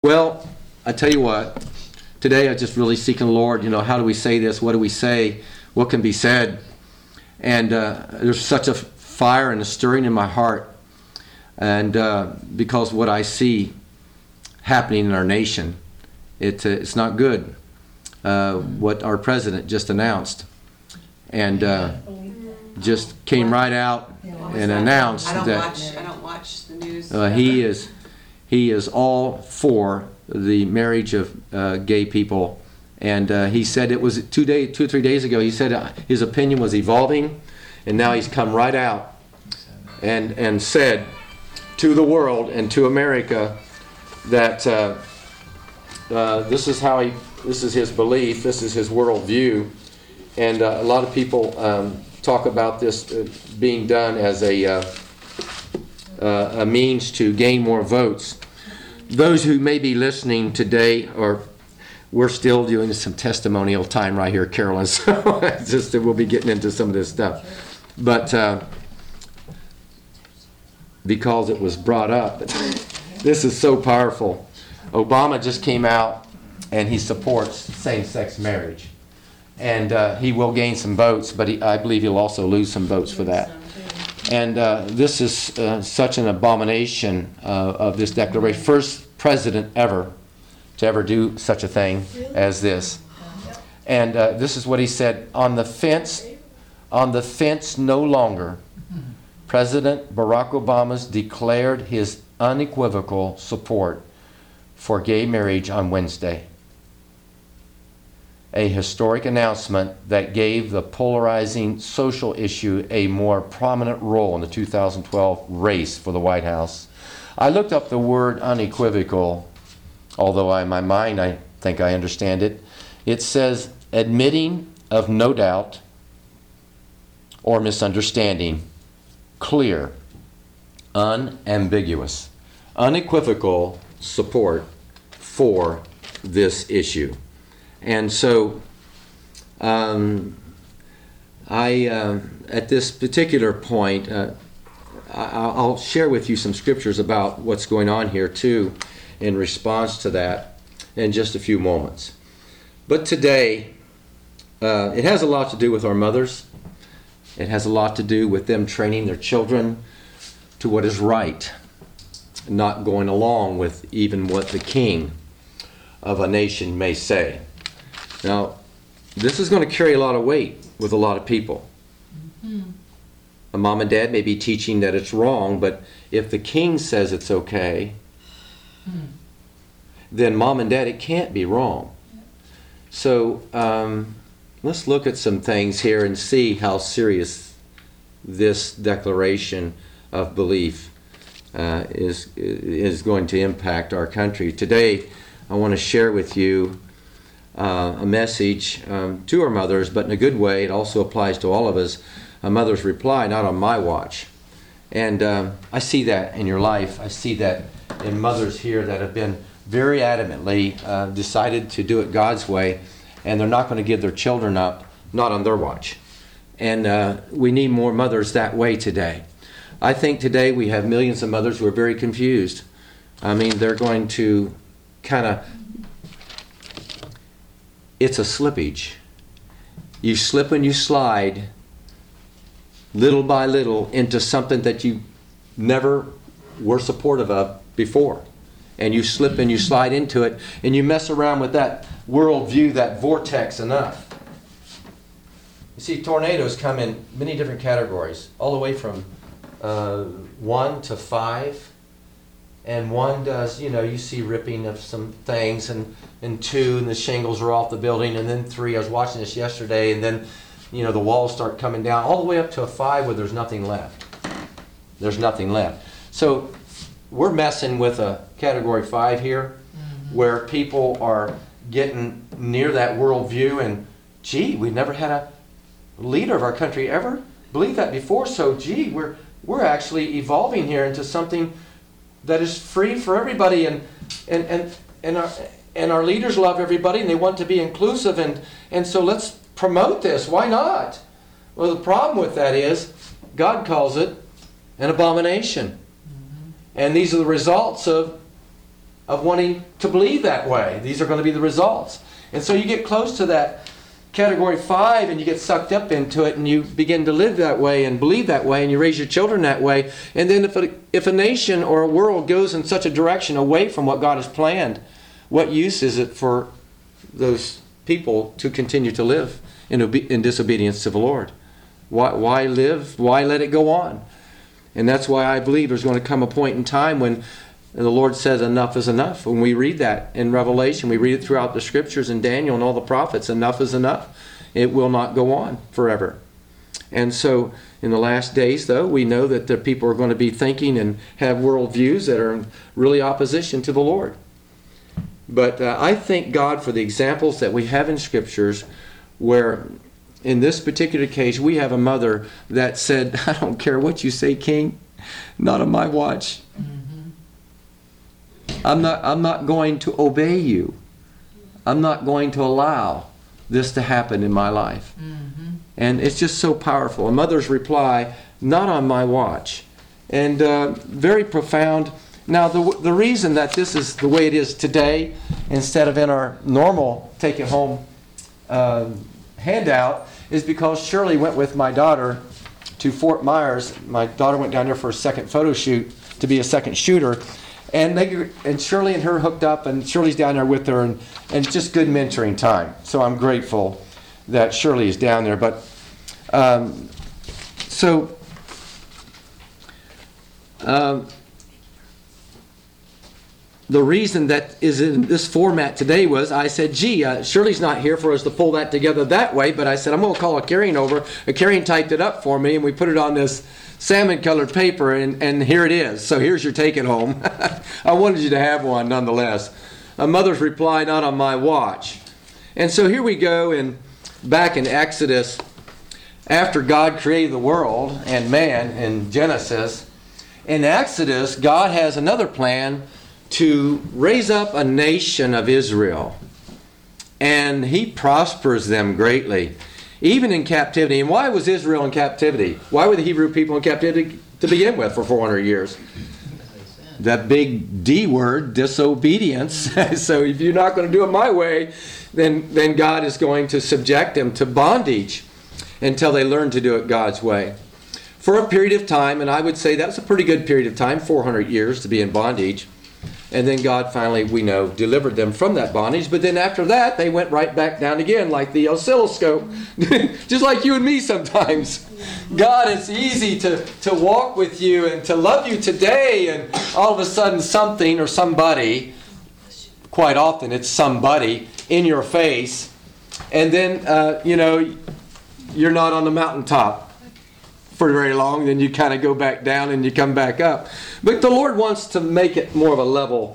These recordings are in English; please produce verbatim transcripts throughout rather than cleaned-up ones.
Well, I tell you what, today I just really seeking the Lord, you know, how do we say this? What do we say? What can be said? And uh, there's such a fire and a stirring in my heart. And uh, because what I see happening in our nation, it, uh, it's not good. Uh, what our president just announced. And uh, just came right out and announced I don't that watch. I don't watch the news. uh, he is he is all for the marriage of uh, gay people. And uh, he said it was two day, two or three days ago. He said uh, his opinion was evolving, and now he's come right out and and said to the world and to America that uh, uh, this is how he, this is his belief, this is his worldview, and uh, a lot of people um, talk about this uh, being done as a uh, uh, a means to gain more votes. Those who may be listening today, or we're still doing some testimonial time right here, Carolyn, so it's just that we'll be getting into some of this stuff. But uh, because it was brought up, this is so powerful. Obama just came out and he supports same-sex marriage. And uh, he will gain some votes, but he, I believe he'll also lose some votes for that. And uh, this is uh, such an abomination uh, of this declaration. First president ever to ever do such a thing as this. And uh, this is what he said: on the fence, on the fence no longer, President Barack Obama's declared his unequivocal support for gay marriage on Wednesday. A historic announcement that gave the polarizing social issue a more prominent role in the two thousand twelve race for the White House. I looked up the word unequivocal, although in my mind I think I understand it. It says admitting of no doubt or misunderstanding, clear, unambiguous, unequivocal support for this issue. And so, um, I uh, at this particular point, uh, I, I'll share with you some scriptures about what's going on here too, in response to that, in just a few moments. But today, uh, it has a lot to do with our mothers. It has a lot to do with them training their children to what is right, not going along with even what the king of a nation may say. Now, this is going to carry a lot of weight with a lot of people. Mm-hmm. A mom and dad may be teaching that it's wrong, but if the king says it's okay, mm. then mom and dad, it can't be wrong. Yeah. So um, let's look at some things here and see how serious this declaration of belief uh, is, is going to impact our country. Today, I want to share with you Uh, a message um, to our mothers, but in a good way. It also applies to all of us. A mother's reply, not on my watch. And um, I see that in your life. I see that in mothers here that have been very adamantly uh, decided to do it God's way, and they're not going to give their children up, not on their watch. And uh, we need more mothers that way today. I think today we have millions of mothers who are very confused. I mean, they're going to kind of It's a slippage. You slip and you slide little by little into something that you never were supportive of before. And you slip and you slide into it, and you mess around with that worldview, that vortex enough. You see, tornadoes come in many different categories, all the way from uh, one to five. And one does, you know, you see ripping of some things, and, and two, and the shingles are off the building, and then three, I was watching this yesterday, and then, you know, the walls start coming down, all the way up to a five where there's nothing left. There's nothing left. So we're messing with a category five here, mm-hmm. where people are getting near that worldview, and gee, we've never had a leader of our country ever believe that before, so gee, we're we're actually evolving here into something that is free for everybody, and and and and our and our leaders love everybody, and they want to be inclusive, and and so let's promote this. Why not? Well, the problem with that is God calls it an abomination, mm-hmm. and these are the results of of wanting to believe that way. These are going to be the results. And so you get close to that category five and you get sucked up into it and you begin to live that way and believe that way and you raise your children that way. And then if a, if a nation or a world goes in such a direction away from what God has planned, what use is it for those people to continue to live in, obe- in disobedience to the Lord? Why, why live? Why let it go on? And that's why I believe there's going to come a point in time when the Lord says enough is enough. When we read that in Revelation, we read it throughout the scriptures in Daniel and all the prophets, enough is enough. It will not go on forever. And so in the last days, though, we know that the people are going to be thinking and have worldviews that are in really opposition to the Lord. But uh, I thank God for the examples that we have in scriptures where in this particular case we have a mother that said, I don't care what you say, King, not on my watch. I'm not, I'm not going to obey you. I'm not going to allow this to happen in my life. Mm-hmm. And it's just so powerful. A mother's reply, not on my watch. And uh, very profound. Now, the, the reason that this is the way it is today, instead of in our normal take-it-home uh, handout, is because Shirley went with my daughter to Fort Myers. My daughter went down there for a second photo shoot to be a second shooter. And they and Shirley and her hooked up, and Shirley's down there with her, and, and just good mentoring time. So I'm grateful that Shirley is down there. But um, so um, the reason that is in this format today was I said, gee, uh, Shirley's not here for us to pull that together that way, but I said, I'm going to call a Carrion over. A Carrion typed it up for me, and we put it on this salmon-colored paper, and, and here it is. So here's your take-it-home. I wanted you to have one nonetheless. A mother's reply, not on my watch. And so here we go, and back in Exodus, after God created the world and man in Genesis, in Exodus, God has another plan to raise up a nation of Israel. And He prospers them greatly, even in captivity. And why was Israel in captivity? Why were the Hebrew people in captivity to begin with for four hundred years? That big D word, disobedience. So if you're not going to do it my way, then, then God is going to subject them to bondage until they learn to do it God's way. For a period of time, and I would say that's a pretty good period of time, four hundred years to be in bondage. And then God finally, we know, delivered them from that bondage. But then after that, they went right back down again like the oscilloscope. Just like you and me sometimes. God, it's easy to, to walk with you and to love you today. And all of a sudden something or somebody, quite often it's somebody, in your face. And then, uh, you know, you're not on the mountaintop for very long, then you kind of go back down and you come back up. But the Lord wants to make it more of a level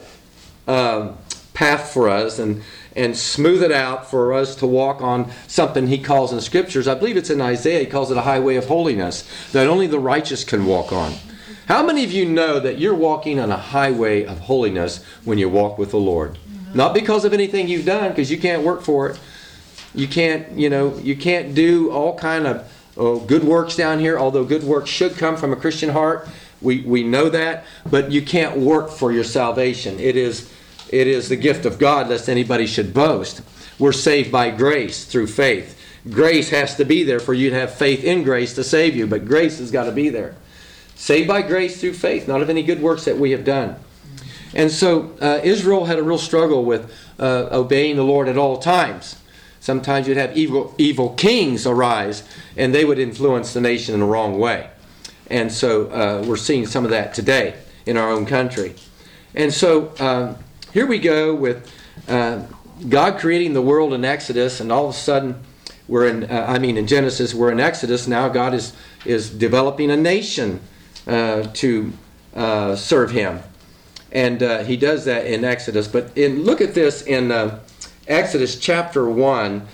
um, path for us and, and smooth it out for us to walk on something He calls in Scriptures. I believe it's in Isaiah, He calls it a highway of holiness that only the righteous can walk on. How many of you know that you're walking on a highway of holiness when you walk with the Lord? Not because of anything you've done, because you can't work for it. You can't, you know, you can't do all kind of Oh, good works down here, although good works should come from a Christian heart. We we know that, but you can't work for your salvation. It is it is the gift of God, lest anybody should boast. We're saved by grace through faith. Grace has to be there for you to have faith in grace to save you, but grace has got to be there. Saved by grace through faith, not of any good works that we have done. And so uh, Israel had a real struggle with uh, obeying the Lord at all times. Sometimes you'd have evil evil kings arise, and they would influence the nation in the wrong way. And so uh, we're seeing some of that today in our own country. And so uh, here we go with uh, God creating the world in Exodus, and all of a sudden we're in, uh, I mean in Genesis, we're in Exodus. Now God is, is developing a nation uh, to uh, serve Him. And uh, He does that in Exodus. But in, look at this in Uh, Exodus chapter one.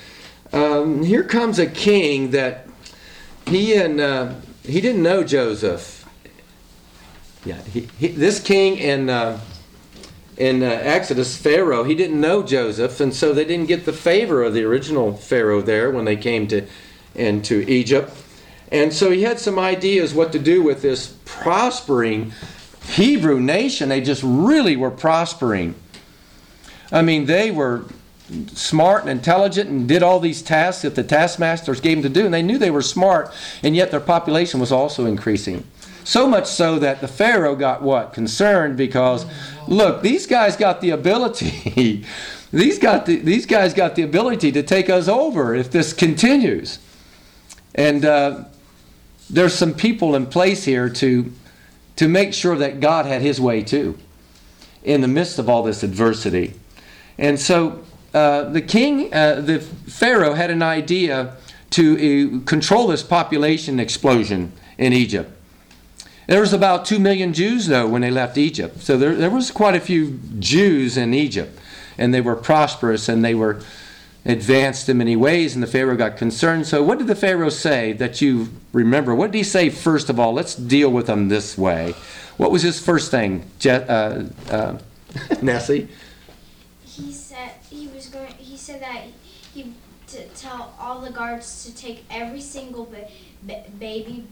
Um, here comes a king that he and uh, he didn't know Joseph. Yeah, he, he, this king in uh, in uh, Exodus, Pharaoh, he didn't know Joseph, and so they didn't get the favor of the original Pharaoh there when they came to into Egypt. And so he had some ideas what to do with this prospering Hebrew nation. They just really were prospering. I mean, they were smart and intelligent and did all these tasks that the taskmasters gave them to do, and they knew they were smart, and yet their population was also increasing. So much so that the Pharaoh got what? Concerned, because look, these guys got the ability these got the, these guys got the ability to take us over if this continues. And uh, there's some people in place here to to make sure that God had his way too in the midst of all this adversity. And so uh, the king, uh, the Pharaoh had an idea to uh, control this population explosion in Egypt. There was about two million Jews, though, when they left Egypt. So there, there was quite a few Jews in Egypt. And they were prosperous and they were advanced in many ways. And the Pharaoh got concerned. So what did the Pharaoh say that you remember? What did he say first of all? Let's deal with them this way. What was his first thing, Je- uh, uh, Nessie? He said he was going. He said that he to tell all the guards to take every single ba- ba- baby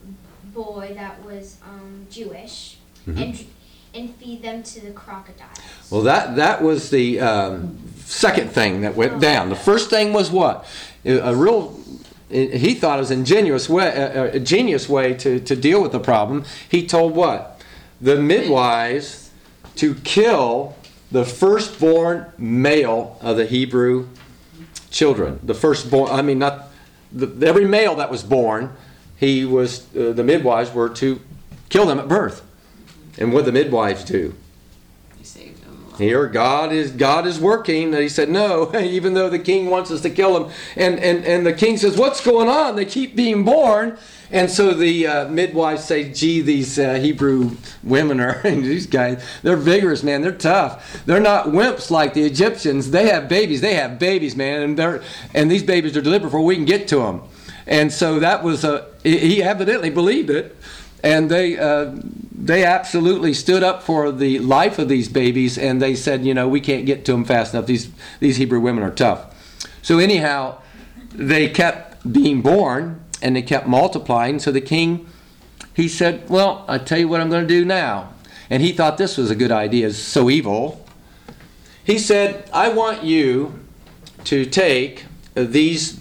boy that was um, Jewish mm-hmm. and and feed them to the crocodiles. Well, that that was the um, second thing that went oh, down. The first thing was what? A real. He thought it was an ingenious way, a, a genius way to, to deal with the problem. He told what? The midwives to kill the firstborn male of the Hebrew children. The firstborn, I mean, not the, every male that was born, he was, uh, the midwives were to kill them at birth. And what did the midwives do? He saved them. Here, God is God is working. And he said, no, even though the king wants us to kill them. And, and, and the king says, what's going on? They keep being born. And so the uh, midwives say, gee, these uh, Hebrew women are, these guys, they're vigorous, man. They're tough. They're not wimps like the Egyptians. They have babies. They have babies, man. And they're and these babies are delivered before we can get to them. And so that was, a, he evidently believed it. And they uh, they absolutely stood up for the life of these babies. And they said, you know, we can't get to them fast enough. These, these Hebrew women are tough. So anyhow, they kept being born. And they kept multiplying. So the king, he said, well, I'll tell you what I'm going to do now. And he thought this was a good idea. It's so evil. He said, I want you to take these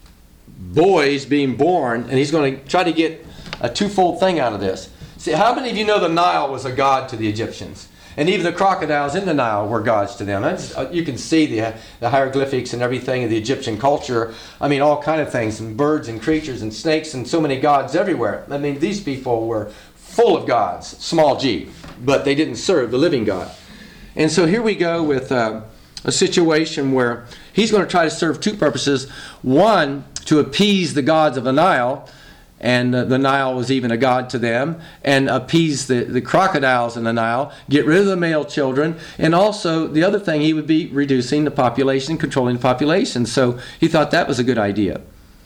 boys being born, and he's going to try to get a twofold thing out of this. See, how many of you know the Nile was a god to the Egyptians? And even the crocodiles in the Nile were gods to them. That's, uh, you can see the, the hieroglyphics and everything of the Egyptian culture. I mean, all kind of things, and birds and creatures and snakes and so many gods everywhere. I mean, these people were full of gods, small g, but they didn't serve the living God. And so here we go with uh, a situation where he's going to try to serve two purposes. One, to appease the gods of the Nile, and uh, the Nile was even a god to them, and appease the, the crocodiles in the Nile, get rid of the male children, and also the other thing, he would be reducing the population, controlling the population. So he thought that was a good idea.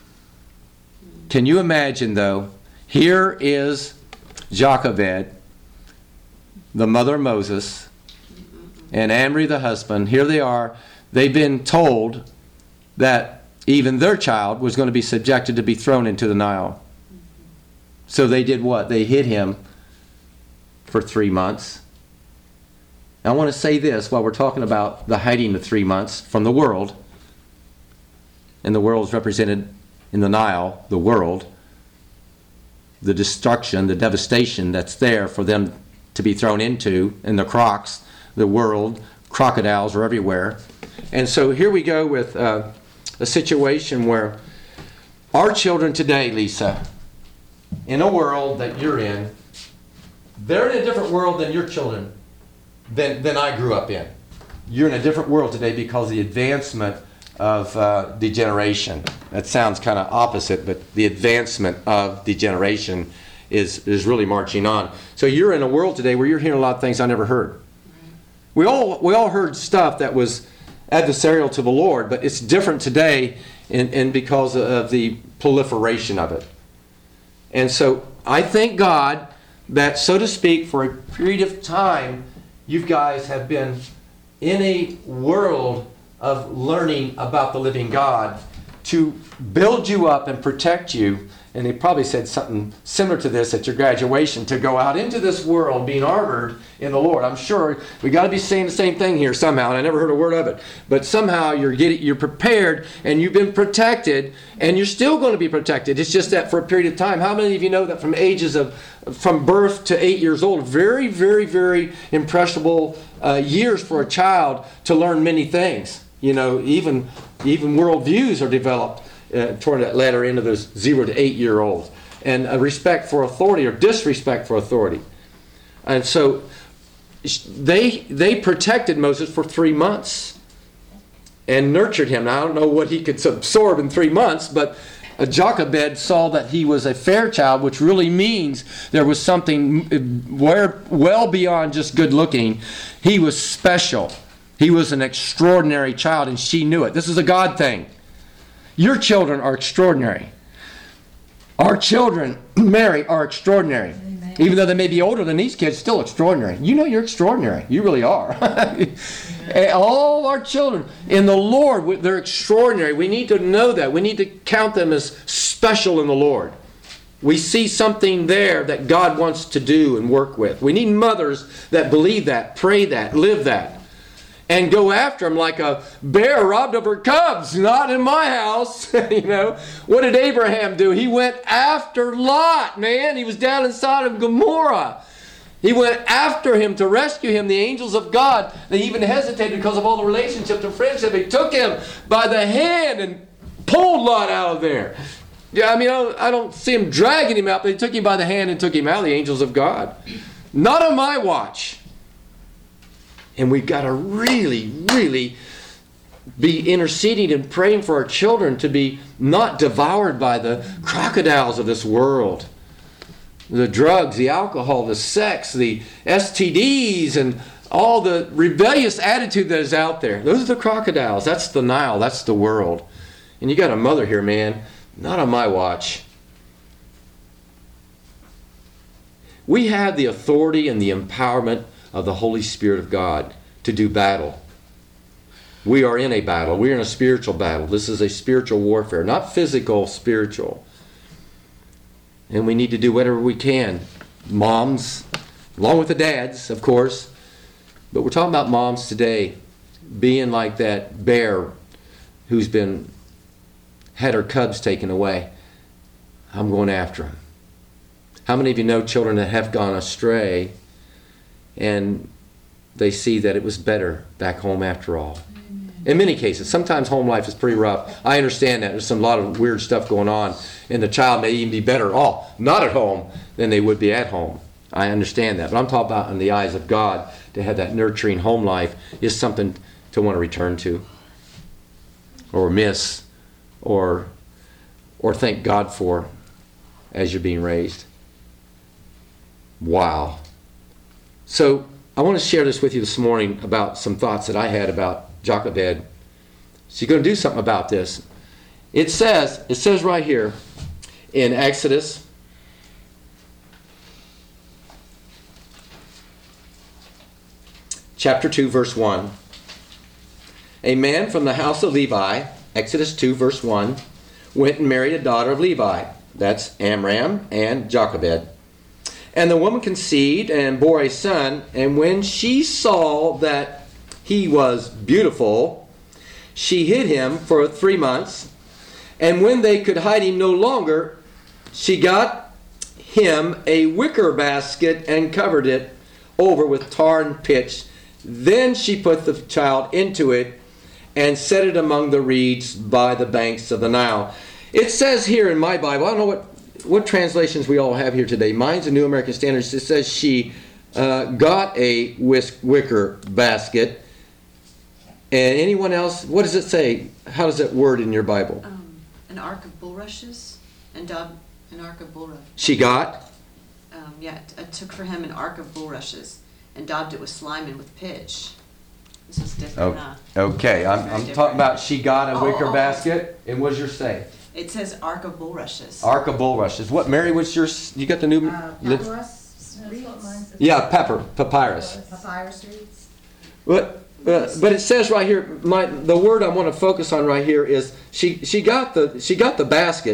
Can you imagine, though, here is Jochebed, the mother of Moses, and Amri the husband. Here they are. They've been told that even their child was going to be subjected to be thrown into the Nile. So they did what? They hid him for three months. I want to say this while we're talking about the hiding of three months from the world. And the world is represented in the Nile, the world. The destruction, the devastation that's there for them to be thrown into, and the crocs, the world, crocodiles are everywhere. And so here we go with uh, a situation where our children today, Lisa, in a world that you're in, they're in a different world than your children, than, than I grew up in. You're in a different world today because of the advancement of uh, degeneration. That sounds kind of opposite, but the advancement of degeneration is, is really marching on. So you're in a world today where you're hearing a lot of things I never heard. We all, we all heard stuff that was adversarial to the Lord, but it's different today in, in because of the proliferation of it. And so I thank God that, so to speak, for a period of time, you guys have been in a world of learning about the living God to build you up and protect you and they probably said something similar to this at your graduation, to go out into this world being armored in the Lord. I'm sure we got to be saying the same thing here somehow, and I never heard a word of it. But somehow you're getting, you're prepared, and you've been protected, and you're still going to be protected. It's just that for a period of time. How many of you know that from ages of, from birth to eight years old, very, very, very impressionable uh, years for a child to learn many things. You know, even even worldviews are developed uh, toward that latter end of those zero to eight year olds, and a respect for authority or disrespect for authority. And so they they protected Moses for three months and nurtured him. Now I don't know what he could absorb in three months, but Jochebed saw that he was a fair child, which really means there was something where well beyond just good looking. He was special. He was an extraordinary child, and she knew it. This is a God thing. Your children are extraordinary. Our children, Mary, are extraordinary. Amen. Even though they may be older than these kids, still extraordinary. You know you're extraordinary. You really are. All our children in the Lord, they're extraordinary. We need to know that. We need to count them as special in the Lord. We see something there that God wants to do and work with. We need mothers that believe that, pray that, live that, and go after them like a bear robbed of her cubs. Not in my house. You know, what did Abraham do? He went after Lot, man. He was down in Sodom and Gomorrah. He went after him to rescue him. The angels of God, they even hesitated because of all the relationships and friendship. He took him by the hand and pulled Lot out of there. Yeah, I mean, I don't, I don't see him dragging him out, but they took him by the hand and took him out, the angels of God. Not on my watch. And we've got to really, really be interceding and praying for our children to be not devoured by the crocodiles of this world. The drugs, the alcohol, the sex, the S T Ds, and all the rebellious attitude that is out there. Those are the crocodiles. That's the Nile. That's the world. And you got a mother here, man. Not on my watch. We have the authority and the empowerment of the Holy Spirit of God to do battle. We are in a battle. We are in a spiritual battle. This is a spiritual warfare, not physical, spiritual. And we need to do whatever we can. Moms, along with the dads, of course. But we're talking about moms today being like that bear who's been had her cubs taken away. I'm going after them. How many of you know children that have gone astray and they see that it was better back home after all? Amen. In many cases. Sometimes home life is pretty rough. I understand that. There's some lot of weird stuff going on, and the child may even be better off not at home than they would be at home. I understand that. But I'm talking about in the eyes of God, to have that nurturing home life is something to want to return to or miss or or thank God for as you're being raised. Wow. So I want to share this with you this morning about some thoughts that I had about Jochebed. So you're going to do something about this. It says, it says right here in Exodus chapter two, verse one. A man from the house of Levi, Exodus two, verse one, went and married a daughter of Levi. That's Amram and Jochebed. And the woman conceived and bore a son, and when she saw that he was beautiful, she hid him for three months. And when they could hide him no longer, she got him a wicker basket and covered it over with tar and pitch. Then she put the child into it and set it among the reeds by the banks of the Nile. It says here in my Bible, I don't know what what translations we all have here today. Mine's a New American Standard. It says she uh, got a whisk, wicker basket. And anyone else, what does it say? How does that word in your Bible? Um, an ark of bulrushes and daubed an ark of bulrushes. She got? Um, yeah, I took for him an ark of bulrushes and daubed it with slime and with pitch. This is different. Oh, huh? okay, I'm, I'm different. talking about she got a Oh, wicker oh. basket. And what does yours say? It says ark of bulrushes. Ark of bulrushes. What, Mary, what's yours? You got the new? Uh, lit- papyrus reeds. yeah, pepper, papyrus. Papyrus reeds. But, uh, but it says right here, my the word I want to focus on right here is she she got the she got the basket,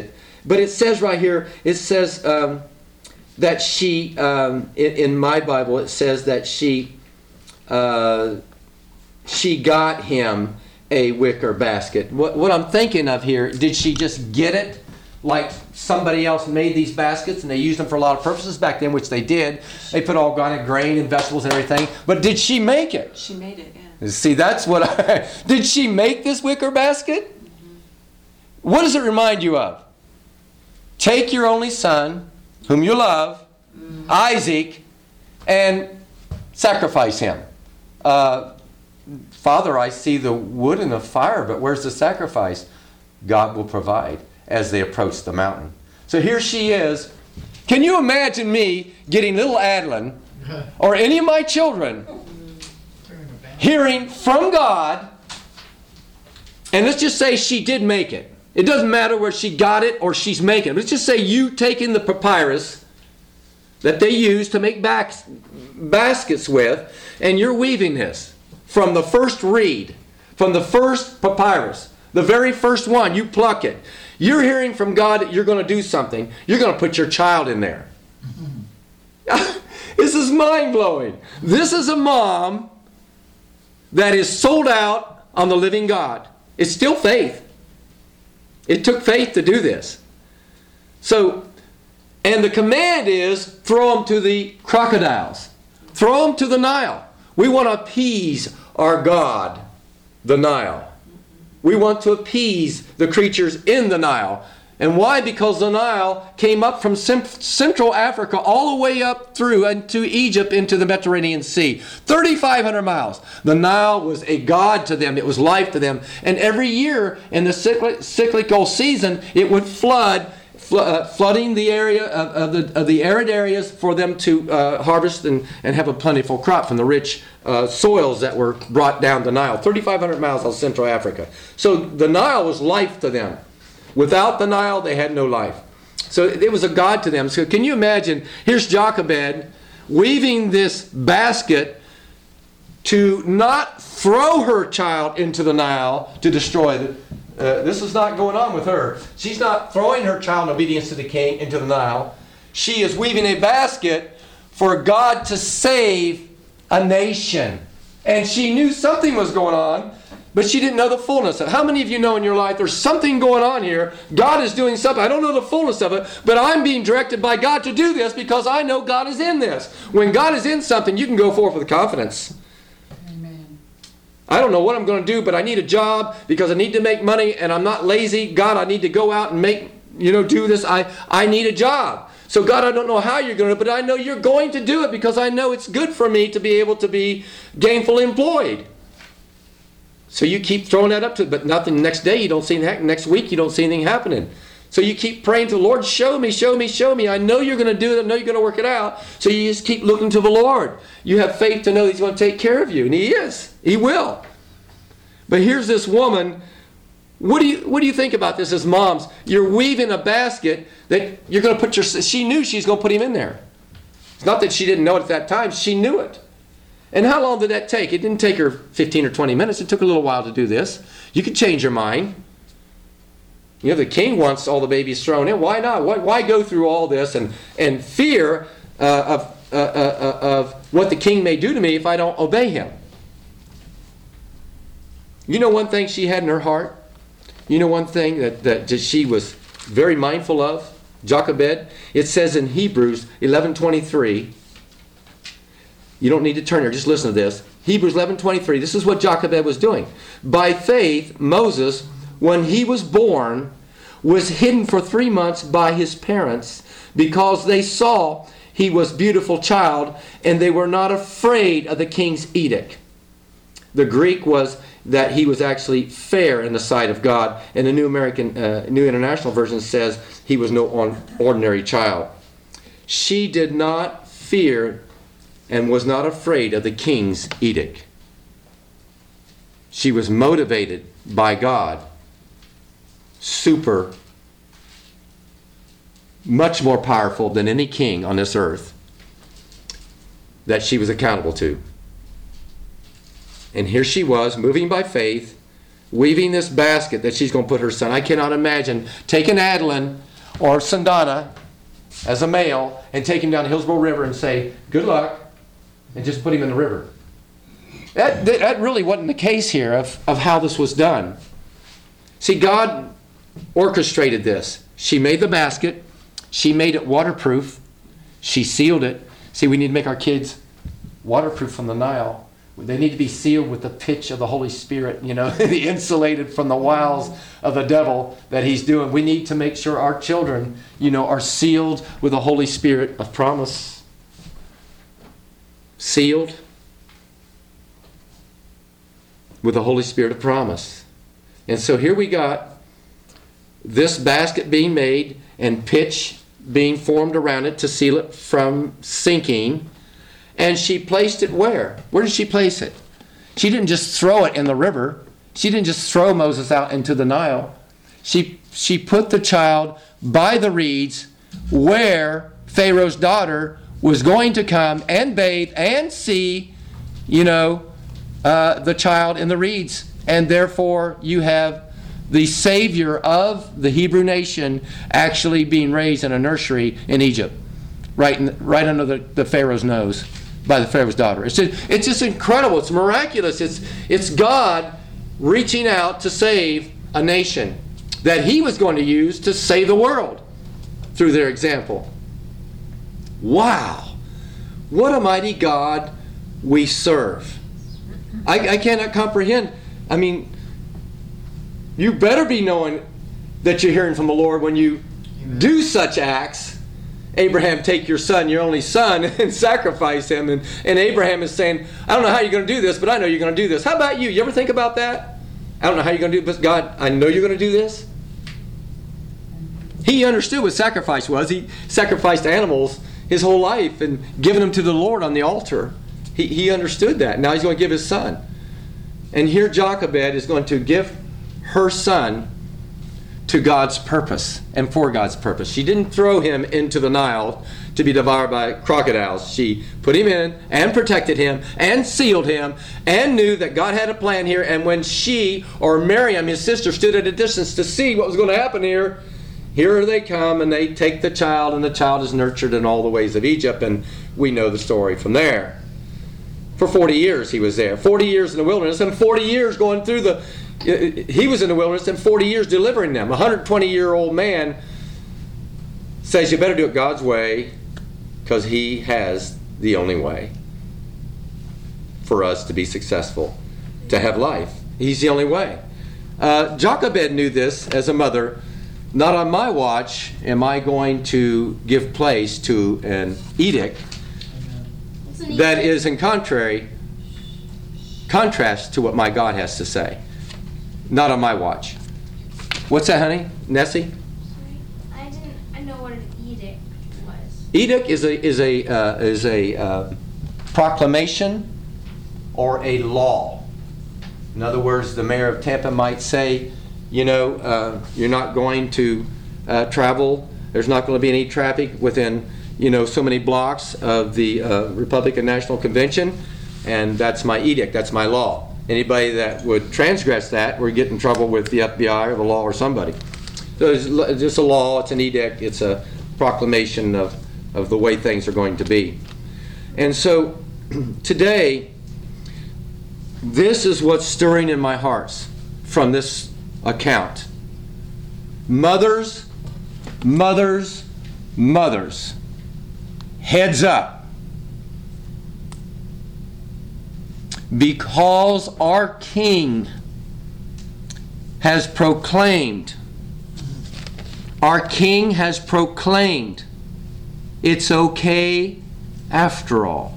But it says right here, it says um, that she, um, in, in my Bible, it says that she, uh, she got him a wicker basket. What, what I'm thinking of here, did she just get it? Like somebody else made these baskets and they used them for a lot of purposes back then, which they did. They put all kind of grain and vegetables and everything. But did she make it? She made it, yeah. See, that's what I... Did she make this wicker basket? Mm-hmm. What does it remind you of? Take your only son, whom you love, mm-hmm. Isaac, and sacrifice him. Uh, Father, I see the wood and the fire, but where's the sacrifice? God will provide as they approach the mountain. So here she is. Can you imagine me getting little Adeline or any of my children hearing from God, and let's just say she did make it. It doesn't matter where she got it or she's making it. Let's just say you taking the papyrus that they use to make bas- baskets with, and you're weaving this from the first reed, from the first papyrus, the very first one, you pluck it. You're hearing from God that you're going to do something. You're going to put your child in there. This is mind-blowing. This is a mom that is sold out on the living God. It's still faith. It took faith to do this. So, and the command is throw them to the crocodiles. Throw them to the Nile. We want to appease our God, the Nile. We want to appease the creatures in the Nile. And why? Because the Nile came up from Central Africa all the way up through into Egypt into the Mediterranean Sea. thirty-five hundred miles. The Nile was a god to them. It was life to them. And every year in the cyclical season, it would flood, fl- uh, flooding the area of, of, the, of the arid areas for them to uh, harvest and, and have a plentiful crop from the rich uh, soils that were brought down the Nile. thirty-five hundred miles of Central Africa. So the Nile was life to them. Without the Nile, they had no life. So it was a god to them. So can you imagine, here's Jochebed weaving this basket to not throw her child into the Nile to destroy it. Uh, this is not going on with her. She's not throwing her child in obedience to the king into the Nile. She is weaving a basket for God to save a nation. And she knew something was going on, but she didn't know the fullness of it. How many of you know in your life there's something going on here? God is doing something. I don't know the fullness of it, but I'm being directed by God to do this because I know God is in this. When God is in something, you can go forth with confidence. Amen. I don't know what I'm going to do, but I need a job because I need to make money and I'm not lazy. God, I need to go out and make, you know, do this. I, I need a job. So God, I don't know how you're going to, but I know you're going to do it because I know it's good for me to be able to be gainfully employed. So you keep throwing that up to, but nothing. Next day you don't see anything. Next week you don't see anything happening. So you keep praying to the Lord, show me, show me, show me. I know you're going to do it. I know you're going to work it out. So you just keep looking to the Lord. You have faith to know He's going to take care of you, and He is. He will. But here's this woman. What do you what do you think about this as moms? You're weaving a basket that you're going to put your. She knew she's going to put him in there. It's not that she didn't know it at that time. She knew it. And how long did that take? It didn't take her fifteen or twenty minutes. It took a little while to do this. You could change your mind. You know, the king wants all the babies thrown in. Why not? Why, why go through all this and, and fear uh, of, uh, uh, of what the king may do to me if I don't obey him? You know one thing she had in her heart? You know one thing that, that she was very mindful of? Jochebed. It says in Hebrews eleven twenty-three. You don't need to turn here. Just listen to this. Hebrews eleven twenty-three. This is what Jochebed was doing. By faith, Moses, when he was born, was hidden for three months by his parents because they saw he was a beautiful child and they were not afraid of the king's edict. The Greek was that he was actually fair in the sight of God. And the New American, uh, New International Version says he was no ordinary child. She did not fear and was not afraid of the king's edict. She was motivated by God. Super, much more powerful than any king on this earth that she was accountable to. And here she was, moving by faith, weaving this basket that she's going to put her son. I cannot imagine taking Adeline or Sandana as a male and take him down Hillsborough River and say, good luck, and just put him in the river. That, that really wasn't the case here of, of how this was done. See, God orchestrated this. She made the basket. She made it waterproof. She sealed it. See, we need to make our kids waterproof from the Nile. They need to be sealed with the pitch of the Holy Spirit, you know, insulated from the wiles of the devil that he's doing. We need to make sure our children, you know, are sealed with the Holy Spirit of promise. Sealed with the Holy Spirit of promise. And so here we got this basket being made and pitch being formed around it to seal it from sinking. And she placed it where? Where did she place it? She didn't just throw it in the river. She didn't just throw Moses out into the Nile. She, she put the child by the reeds where Pharaoh's daughter was going to come and bathe and see, you know, uh, the child in the reeds. And therefore you have the Savior of the Hebrew nation actually being raised in a nursery in Egypt, right, in, right under the, the Pharaoh's nose, by the Pharaoh's daughter. It's just, it's just incredible. It's miraculous. It's, it's God reaching out to save a nation that he was going to use to save the world through their example. Wow. What a mighty God we serve. I, I cannot comprehend. I mean, you better be knowing that you're hearing from the Lord when you do such acts. Abraham, take your son, your only son, and sacrifice him. And, and Abraham is saying, I don't know how you're going to do this, but I know you're going to do this. How about you? You ever think about that? I don't know how you're going to do it, but God, I know you're going to do this. He understood what sacrifice was. He sacrificed animals his whole life and given them to the Lord on the altar. He, he understood that. Now he's going to give his son. And here Jochebed is going to give her son to God's purpose and for God's purpose. She didn't throw him into the Nile to be devoured by crocodiles. She put him in and protected him and sealed him and knew that God had a plan here. And when she or Miriam, his sister, stood at a distance to see what was going to happen here, here they come and they take the child, and the child is nurtured in all the ways of Egypt, and we know the story from there. For forty years he was there. forty years in the wilderness, and forty years going through the... He was in the wilderness and forty years delivering them. A one hundred twenty year old man says you better do it God's way, because he has the only way for us to be successful, to have life. He's the only way. Uh, Jochebed knew this as a mother. Not on my watch am I going to give place to an edict that is in contrary, contrast to what my God has to say. Not on my watch. What's that, honey? Nessie? I didn't. I know what an edict was. Edict is a is a uh, is a uh, proclamation or a law. In other words, the mayor of Tampa might say, you know, uh, you're not going to uh, travel. There's not going to be any traffic within, you know, so many blocks of the uh, Republican National Convention, and that's my edict. That's my law. Anybody that would transgress that would get in trouble with the F B I or the law or somebody. So it's just a law, it's an edict, it's a proclamation of, of the way things are going to be. And so today, this is what's stirring in my hearts from this account. Mothers, mothers, mothers, heads up. Because our King has proclaimed, our King has proclaimed, it's okay after all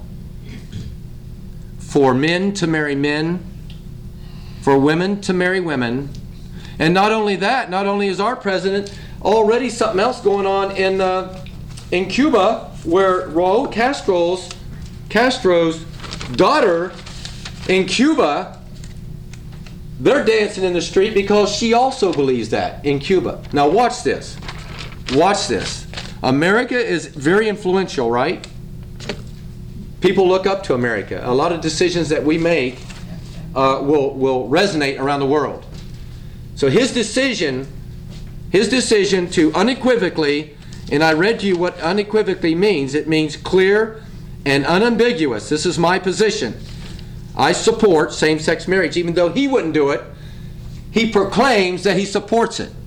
for men to marry men, for women to marry women. And not only that, not only is our president already something else going on in uh, in Cuba, where Raul Castro's Castro's daughter in Cuba, they're dancing in the street because she also believes that in Cuba. Now watch this. Watch this. America is very influential, right? People look up to America. A lot of decisions that we make uh, will, will resonate around the world. So his decision his decision to unequivocally, and I read to you what unequivocally means. It means clear and unambiguous. This is my position. I support same-sex marriage, even though he wouldn't do it. He proclaims that he supports it.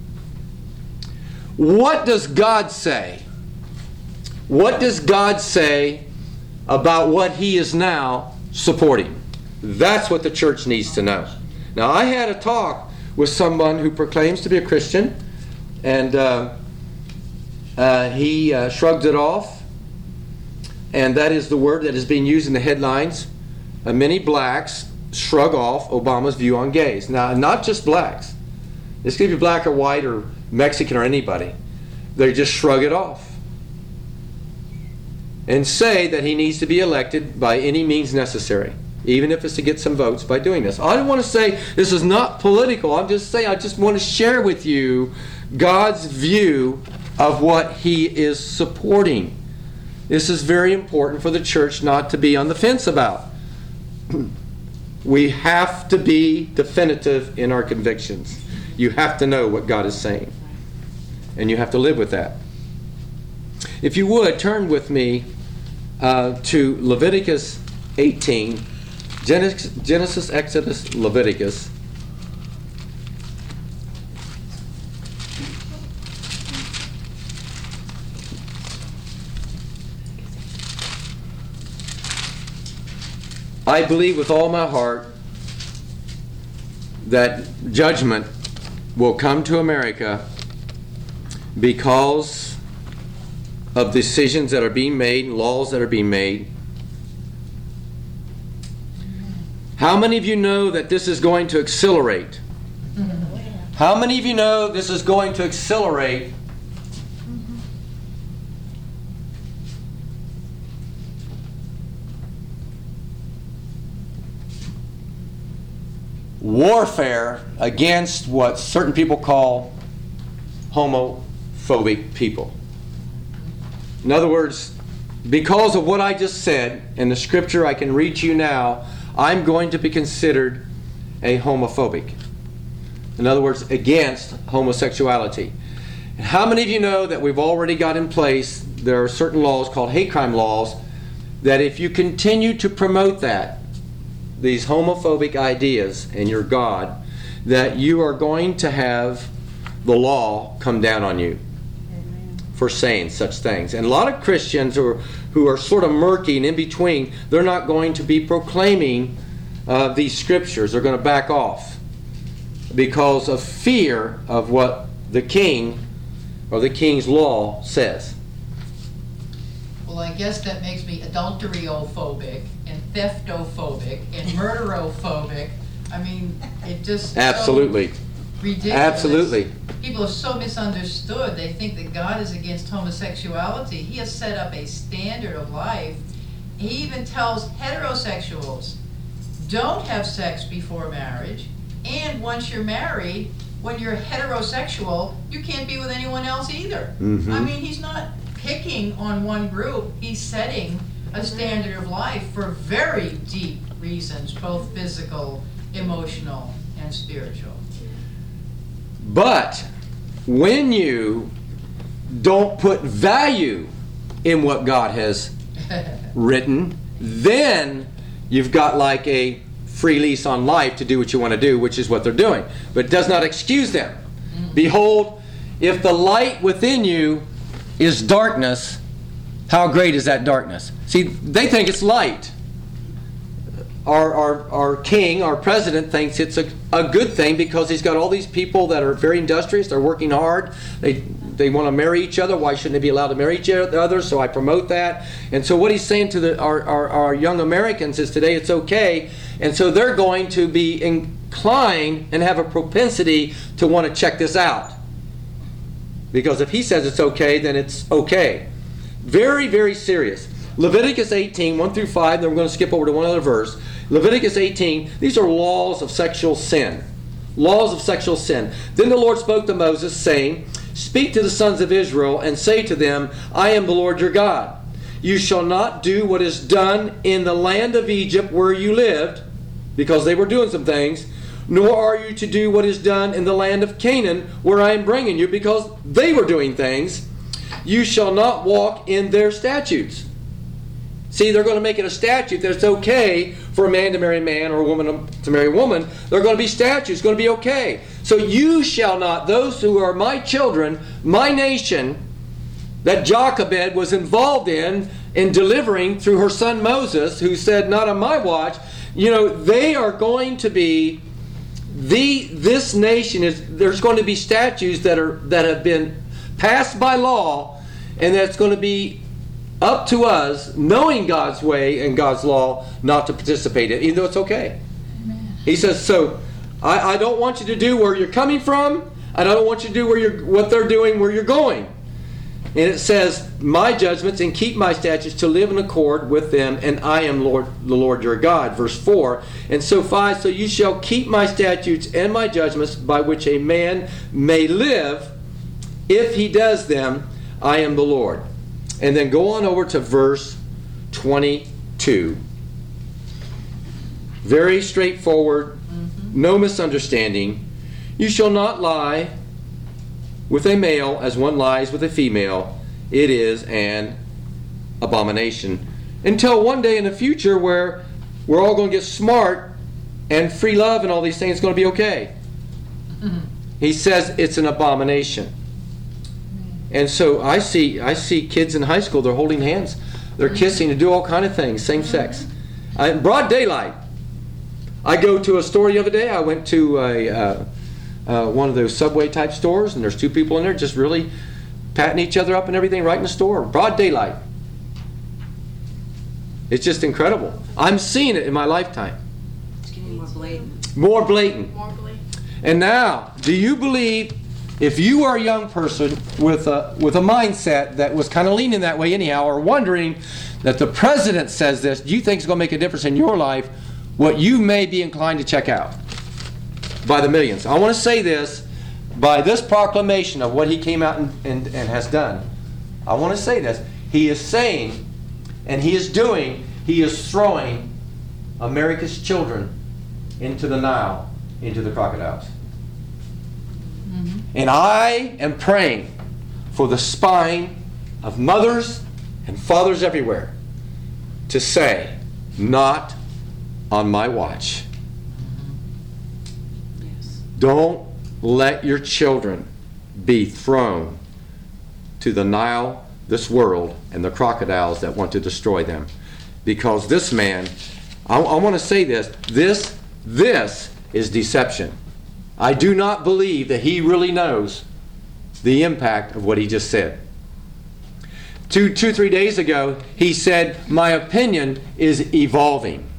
What does God say? What does God say about what he is now supporting? That's what the church needs to know. Now, I had a talk with someone who proclaims to be a Christian, and uh, uh, he uh, shrugged it off, and that is the word that is being used in the headlines. Uh, many blacks shrug off Obama's view on gays. Now, not just blacks. This could be black or white or Mexican or anybody. They just shrug it off and say that he needs to be elected by any means necessary, even if it's to get some votes by doing this. I don't want to say this is not political. I'm just saying I just want to share with you God's view of what he is supporting. This is very important for the church not to be on the fence about. We have to be definitive in our convictions. You have to know what God is saying. And you have to live with that. If you would, turn with me uh, to Leviticus eighteen. Genesis, Genesis, Exodus, Leviticus. I believe with all my heart that judgment will come to America because of decisions that are being made, laws that are being made. How many of you know that this is going to accelerate? How many of you know this is going to accelerate? Warfare against what certain people call homophobic people. In other words, because of what I just said in the scripture I can read to you now, I'm going to be considered a homophobic. In other words, against homosexuality. And how many of you know that we've already got in place, there are certain laws called hate crime laws, that if you continue to promote that, these homophobic ideas and your God, that you are going to have the law come down on you for saying such things. And a lot of Christians who are, who are sort of murky and in between, they're not going to be proclaiming uh, these scriptures. They're going to back off because of fear of what the king or the king's law says. Well, I guess that makes me adulteryophobic and theftophobic and murderophobic. I mean, it just Absolutely. So ridiculous. Absolutely. People are so misunderstood. They think that God is against homosexuality. He has set up a standard of life. He even tells heterosexuals, don't have sex before marriage, and once you're married, when you're heterosexual, you can't be with anyone else either. Mm-hmm. I mean, he's not picking on one group. He's setting a standard of life for very deep reasons, both physical, emotional, and spiritual. But when you don't put value in what God has written, then you've got like a free lease on life to do what you want to do, which is what they're doing. But it does not excuse them. Mm-hmm. Behold, if the light within you is darkness, how great is that darkness? See, they think it's light. Our, our, our king, our president, thinks it's a, a good thing because he's got all these people that are very industrious. They're working hard. They, they want to marry each other. Why shouldn't they be allowed to marry each other? So I promote that. And so what he's saying to the, our, our, our young Americans is today it's okay. And so they're going to be inclined and have a propensity to want to check this out. Because if he says it's okay, then it's okay. Very, very serious. Leviticus eighteen, one through five, then we're going to skip over to one other verse. Leviticus eighteen, these are laws of sexual sin. Laws of sexual sin. Then the Lord spoke to Moses, saying, speak to the sons of Israel, and say to them, I am the Lord your God. You shall not do what is done in the land of Egypt where you lived, because they were doing some things, nor are you to do what is done in the land of Canaan, where I am bringing you, because they were doing things. You shall not walk in their statutes. See, they're going to make it a statute that it's okay for a man to marry a man or a woman to marry a woman. They're going to be statutes. It's going to be okay. So you shall not, those who are my children, my nation, that Jochebed was involved in, in delivering through her son Moses, who said, not on my watch, you know, they are going to be, the this nation is, there's going to be statutes that are that have been passed by law, and that's going to be up to us, knowing God's way and God's law, not to participate in it, even though it's okay. Amen. He says, so I, I don't want you to do where you're coming from, and I don't want you to do where you're what they're doing where you're going. And it says, my judgments and keep my statutes to live in accord with them, and I am Lord, the Lord your God. Verse four, and so five, so you shall keep my statutes and my judgments by which a man may live. If he does them, I am the Lord. And then go on over to verse twenty-two. Very straightforward, mm-hmm. No misunderstanding. You shall not lie with a male as one lies with a female. It is an abomination. Until one day in the future where we're all going to get smart and free love and all these things is going to be okay. Mm-hmm. He says it's an abomination. And so I see I see kids in high school, they're holding hands. They're kissing and do all kind of things, same sex. Uh, in broad daylight. I go to a store the other day. I went to a, uh, uh, one of those Subway type stores, and there's two people in there just really patting each other up and everything right in the store. Broad daylight. It's just incredible. I'm seeing it in my lifetime. It's getting more blatant. More blatant. More blatant. And now, do you believe, if you are a young person with a, with a mindset that was kind of leaning that way anyhow, or wondering that the president says this, do you think it's going to make a difference in your life, what you may be inclined to check out by the millions? I want to say this, by this proclamation of what he came out and, and, and has done, I want to say this. He is saying, and he is doing, he is throwing America's children into the Nile, into the crocodiles. Mm-hmm. And I am praying for the spine of mothers and fathers everywhere to say, not on my watch. Mm-hmm. Yes. Don't let your children be thrown to the Nile, this world, and the crocodiles that want to destroy them. Because this man, I, I want to say this, this, this is deception. I do not believe that he really knows the impact of what he just said. Two, two, three days ago, he said, my opinion is evolving.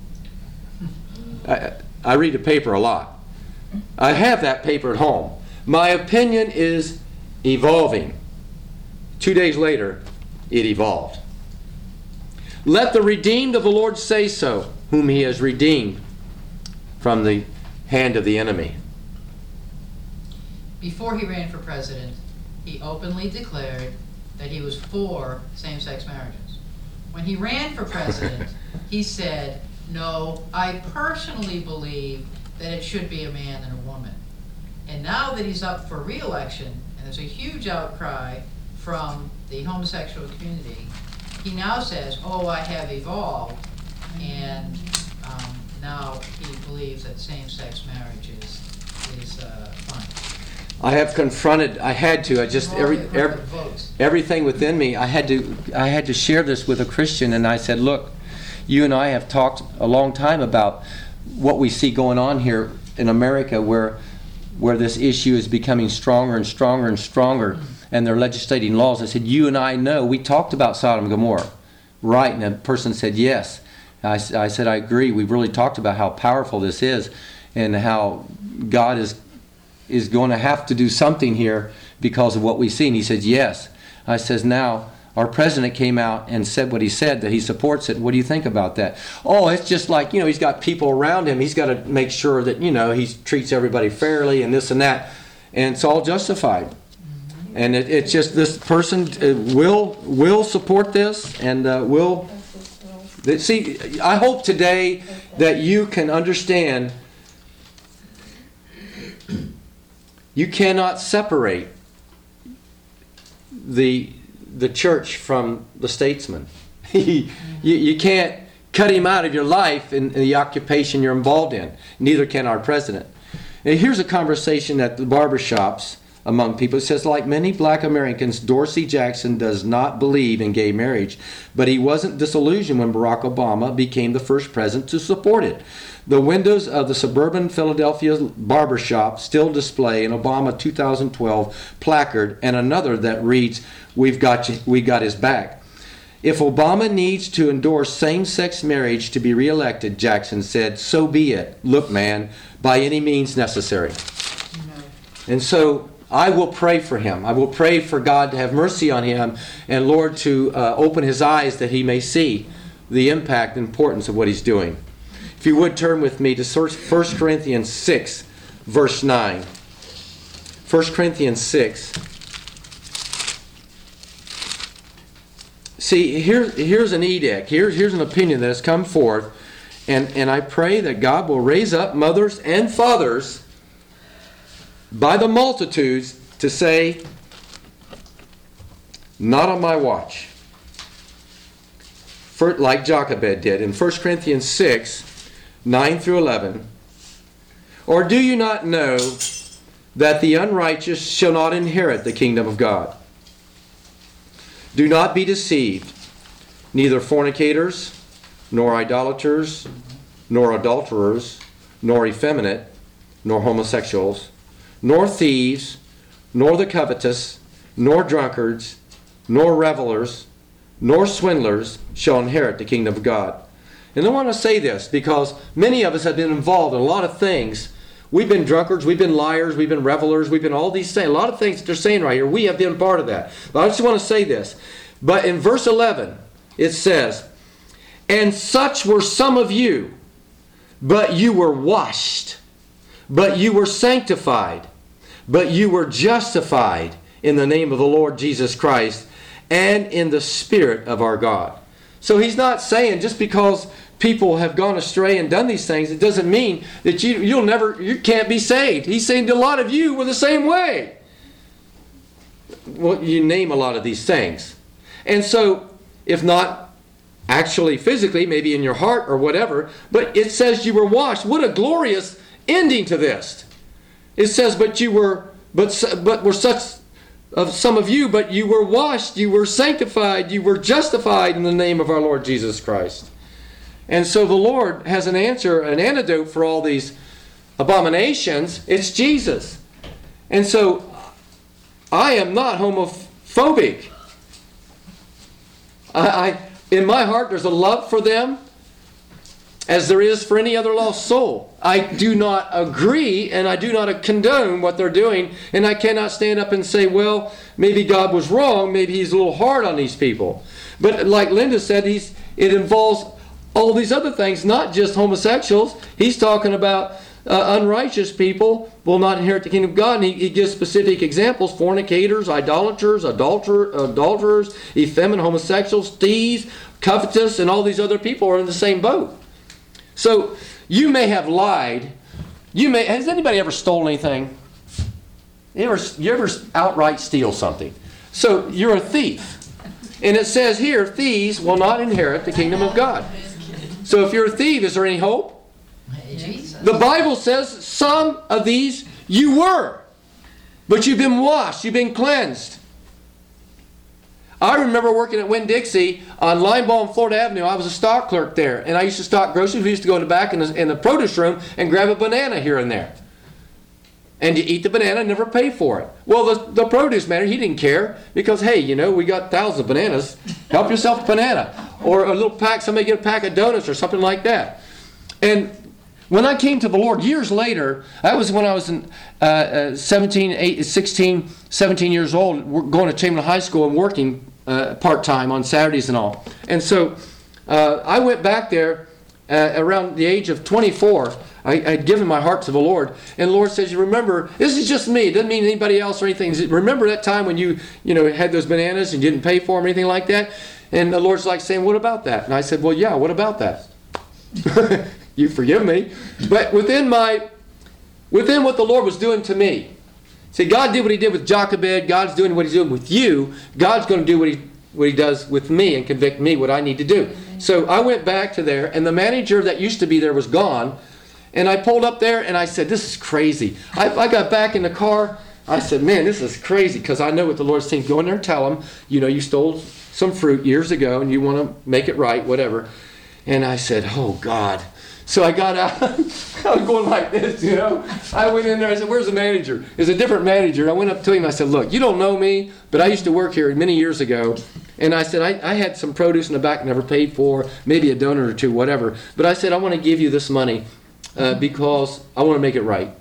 I, I read the paper a lot. I have that paper at home. My opinion is evolving. Two days later, it evolved. Let the redeemed of the Lord say so, whom he has redeemed from the hand of the enemy. Before he ran for president, he openly declared that he was for same-sex marriages. When he ran for president, he said, no, I personally believe that it should be a man and a woman. And now that he's up for re-election, and there's a huge outcry from the homosexual community, he now says, oh, I have evolved, and um, now he believes that same-sex marriage is, is uh, fine. I have confronted, I had to, I just, every, every, everything within me, I had to, I had to share this with a Christian, and I said, look, you and I have talked a long time about what we see going on here in America, where, where this issue is becoming stronger and stronger and stronger, and they're legislating laws. I said, you and I know, we talked about Sodom and Gomorrah, right? And a person said, yes. I, I said, I agree. We've really talked about how powerful this is, and how God is is going to have to do something here because of what we've seen. He said, yes. I says, now, our president came out and said what he said, that he supports it. What do you think about that? Oh, it's just like, you know, he's got people around him. He's got to make sure that, you know, he treats everybody fairly and this and that. And it's all justified. And it, it's just this person uh, will will support this and uh, will... See, I hope today that you can understand You cannot separate the the church from the statesman. you, you can't cut him out of your life in, in the occupation you're involved in. Neither can our president. And here's a conversation at the barbershops among people. It says, like many black Americans, Dorsey Jackson does not believe in gay marriage, but he wasn't disillusioned when Barack Obama became the first president to support it. The windows of the suburban Philadelphia barbershop still display an Obama two thousand twelve placard and another that reads, "We've got you, we got his back." If Obama needs to endorse same-sex marriage to be reelected, Jackson said, so be it. Look, man, by any means necessary. And so I will pray for him. I will pray for God to have mercy on him and, Lord, to uh, open his eyes that he may see the impact and importance of what he's doing. If you would turn with me to First Corinthians six, verse nine. First Corinthians six. See, here, here's an edict. Here, here's an opinion that has come forth. And, and I pray that God will raise up mothers and fathers by the multitudes to say, not on my watch. For, like Jochebed did in First Corinthians six, nine through eleven. Or do you not know that the unrighteous shall not inherit the kingdom of God? Do not be deceived. Neither fornicators, nor idolaters, nor adulterers, nor effeminate, nor homosexuals, nor thieves, nor the covetous, nor drunkards, nor revelers, nor swindlers shall inherit the kingdom of God. And I want to say this because many of us have been involved in a lot of things. We've been drunkards, we've been liars, we've been revelers, we've been all these things. A lot of things that they're saying right here, we have been part of that. But I just want to say this. But in verse eleven, it says, and such were some of you, but you were washed, but you were sanctified, but you were justified in the name of the Lord Jesus Christ and in the Spirit of our God. So he's not saying just because people have gone astray and done these things, it doesn't mean that you, you'll never, you can't be saved. He's saying a lot of you were the same way. Well, you name a lot of these things. And so, if not actually physically, maybe in your heart or whatever, but it says you were washed. What a glorious ending to this. It says, but you were, but, but were such of some of you, but you were washed, you were sanctified, you were justified in the name of our Lord Jesus Christ. And so the Lord has an answer, an antidote for all these abominations. It's Jesus. And so I am not homophobic. I, I in my heart there's a love for them as there is for any other lost soul. I do not agree and I do not condone what they're doing, and I cannot stand up and say, well, maybe God was wrong, maybe he's a little hard on these people. But like Linda said, he's it involves all these other things, not just homosexuals. He's talking about uh, unrighteous people will not inherit the kingdom of God. And he, he gives specific examples: fornicators, idolaters, adulter, adulterers, effeminate, homosexuals, thieves, covetous, and all these other people are in the same boat. So you may have lied. You may. Has anybody ever stolen anything? You ever, you ever outright steal something? So you're a thief. And it says here, thieves will not inherit the kingdom of God. So if you're a thief, is there any hope? Jesus. The Bible says some of these you were. But you've been washed. You've been cleansed. I remember working at Winn-Dixie on Linebaugh and Florida Avenue. I was a stock clerk there. And I used to stock groceries. We used to go in the back in the, in the produce room and grab a banana here and there. And you eat the banana and never pay for it. Well, the, the produce man, he didn't care because, hey, you know, we got thousands of bananas. Help yourself a banana. Or a little pack, somebody get a pack of donuts or something like that. And when I came to the Lord years later, that was when I was in, uh, uh, seventeen, eighteen, sixteen, seventeen years old, going to Chamberlain High School and working uh, part-time on Saturdays and all. And so uh, I went back there uh, around the age of twenty-four. I had given my heart to the Lord, and the Lord says, you remember, this is just me, it doesn't mean anybody else or anything. Remember that time when you, you know, had those bananas and you didn't pay for them or anything like that? And the Lord's like saying, what about that? And I said, well, yeah, what about that? You forgive me. But within my, within what the Lord was doing to me, See, God did what he did with Jochebed. God's doing what he's doing with you. God's going to do what he, what he does with me and convict me what I need to do. So I went back to there, and the manager that used to be there was gone. And I pulled up there, and I said, this is crazy. I, I got back in the car. I said, man, this is crazy, because I know what the Lord's saying. Go in there and tell him, you know, you stole some fruit years ago, and you want to make it right, whatever. And I said, oh, God. So I got out. I was going like this, you know. I went in there. I said, where's the manager? It's a different manager. I went up to him. I said, look, you don't know me, but I used to work here many years ago. And I said, I, I had some produce in the back never paid for, maybe a donor or two, whatever. But I said, I want to give you this money uh, because I want to make it right.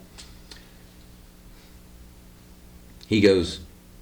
He goes,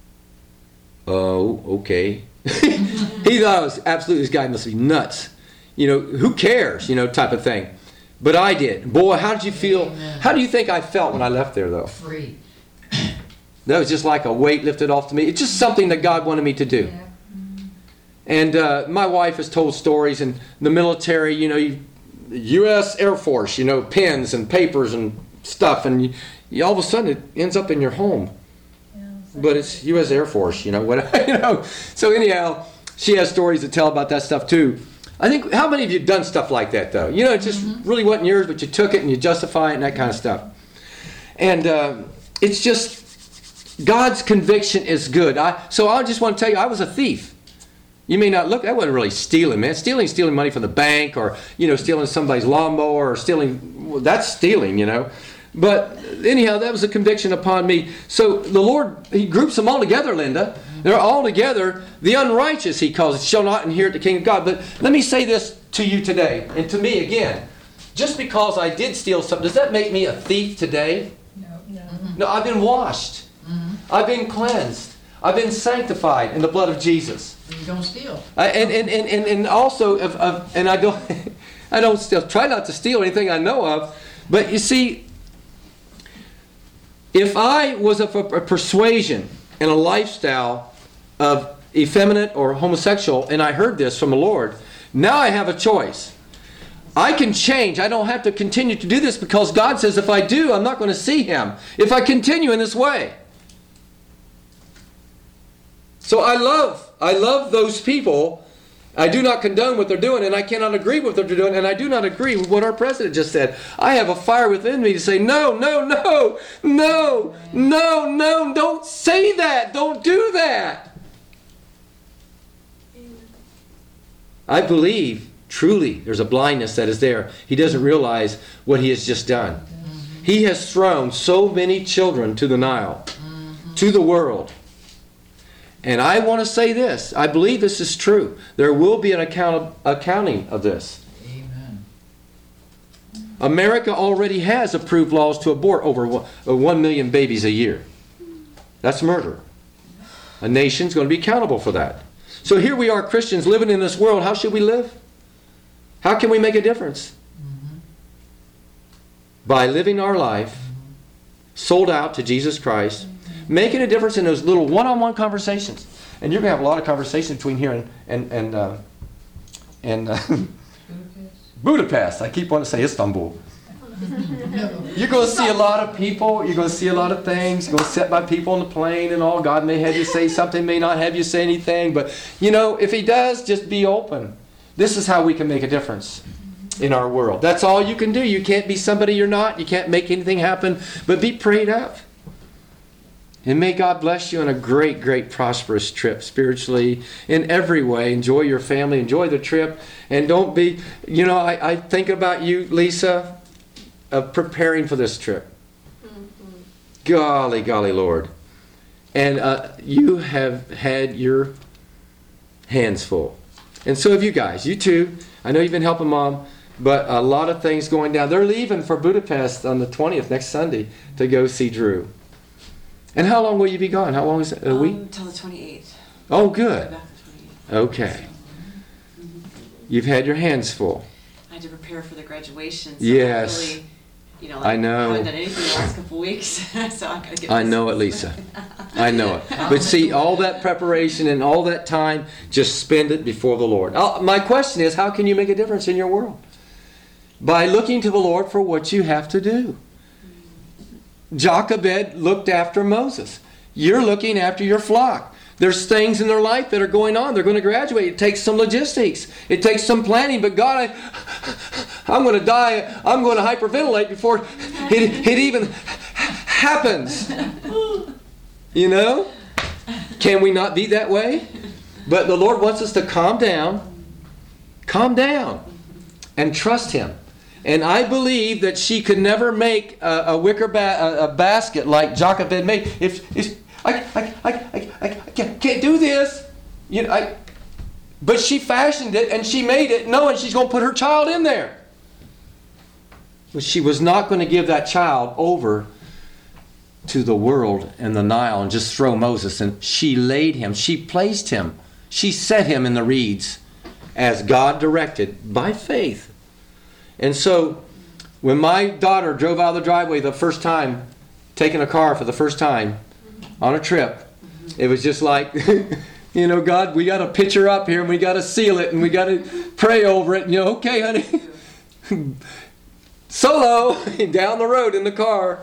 oh, okay. He thought I was absolutely, this guy must be nuts. You know, who cares, you know, type of thing. But I did. Boy, how did you feel? Amen. How do you think I felt when I left there, though? Free. That was just like a weight lifted off to me. It's just something that God wanted me to do. Yeah. And uh, my wife has told stories in the military, you know, you, U S Air Force, you know, pens and papers and stuff. And you, you, all of a sudden it ends up in your home. Yeah, it's But like- it's U S Air Force, you know. What, you know. So anyhow, she has stories to tell about that stuff too. I think, how many of you have done stuff like that, though? You know, it just really wasn't yours, but you took it and you justify it and that kind of stuff. And uh, it's just, God's conviction is good. I, so I just want to tell you, I was a thief. You may not look, that wasn't really stealing, man. Stealing, stealing money from the bank, or, you know, stealing somebody's lawnmower, or stealing, well, that's stealing, you know. But anyhow, that was a conviction upon me. So the Lord, he groups them all together, Linda. They're all together. The unrighteous, he calls it, shall not inherit the kingdom of God. But let me say this to you today, and to me again. Just because I did steal something, does that make me a thief today? No, no. No, I've been washed. I've been cleansed. I've been sanctified in the blood of Jesus. You don't steal. I, and, and, and, and, and also, of, of, and I don't, I don't steal, try not to steal anything I know of. But you see, if I was of a, a persuasion and a lifestyle of effeminate or homosexual, and I heard this from the Lord, now I have a choice. I can change. I don't have to continue to do this, because God says if I do, I'm not going to see Him if I continue in this way. So I love, I love those people. I do not condone what they're doing, and I cannot agree with what they're doing, and I do not agree with what our president just said. I have a fire within me to say, no, no, no, no, no, no, don't say that. Don't do that. I believe, truly, there's a blindness that is there. He doesn't realize what he has just done. He has thrown so many children to the Nile, to the world. And I want to say this. I believe this is true. There will be an account accounting of this. Amen. America already has approved laws to abort over one million babies a year. That's murder. A nation's going to be accountable for that. So here we are, Christians, living in this world. How should we live? How can we make a difference? Mm-hmm. By living our life sold out to Jesus Christ, making a difference in those little one-on-one conversations. And you're going to have a lot of conversation between here and and and, uh, and uh, Budapest. I keep wanting to say Istanbul. You're going to see a lot of people. You're going to see a lot of things. You're going to sit by people on the plane and all. God may have you say something, may not have you say anything. But, you know, if He does, just be open. This is how we can make a difference in our world. That's all you can do. You can't be somebody you're not. You can't make anything happen. But be prayed up. And may God bless you on a great, great, prosperous trip spiritually in every way. Enjoy your family. Enjoy the trip. And don't be, you know, I, I think about you, Lisa, of preparing for this trip. Mm-hmm. Golly, golly, Lord. And uh, you have had your hands full. And so have you guys. You too. I know you've been helping Mom, but a lot of things going down. They're leaving for Budapest on the twentieth, next Sunday, to go see Drew. And how long will you be gone? How long is it? A week? Um, till the twenty-eighth. Oh, good. Back the twenty-eighth. Okay. You've had your hands full. I had to prepare for the graduation. So Yes. I really, you know, I know. I haven't done anything the last couple weeks, so I gotta get. I this- know it, Lisa. I know it. But see, all that preparation and all that time, just spend it before the Lord. Uh, my question is, how can you make a difference in your world? By looking to the Lord for what you have to do. Jochebed looked after Moses. You're looking after your flock. There's things in their life that are going on. They're going to graduate. It takes some logistics. It takes some planning. But God, I, I'm going to die. I'm going to hyperventilate before it, it even happens. You know? Can we not be that way? But the Lord wants us to calm down. Calm down. And trust Him. And I believe that she could never make a, a wicker ba- a, a basket like Jochebed made. If, if I, I, I, I, I can't, can't do this, you know. I, but she fashioned it and she made it, knowing she's going to put her child in there. But she was not going to give that child over to the world and the Nile and just throw Moses. And she laid him. She placed him. She set him in the reeds as God directed by faith. And so, when my daughter drove out of the driveway the first time, taking a car for the first time on a trip, it was just like, you know, God, we got to pitch her up here and we got to seal it and we got to pray over it. And, you know, okay, honey. Solo, down the road in the car.